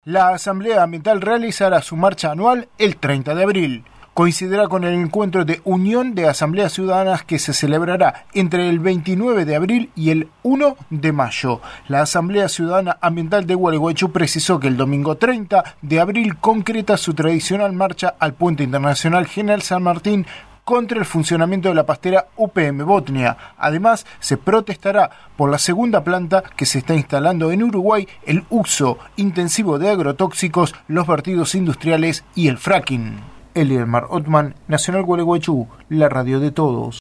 La Asamblea Ambiental realizará su marcha anual el 30 de abril. Coincidirá con el encuentro de Unión de Asambleas Ciudadanas que se celebrará entre el 29 de abril y el 1 de mayo. La Asamblea Ciudadana Ambiental de Gualeguaychú precisó que el domingo 30 de abril concreta su tradicional marcha al Puente Internacional General San Martín contra el funcionamiento de la pastera UPM Botnia. Además, se protestará por la segunda planta que se está instalando en Uruguay, el uso intensivo de agrotóxicos, los vertidos industriales y el fracking. Elielmar Ottman, Nacional Gualeguaychú, la radio de todos.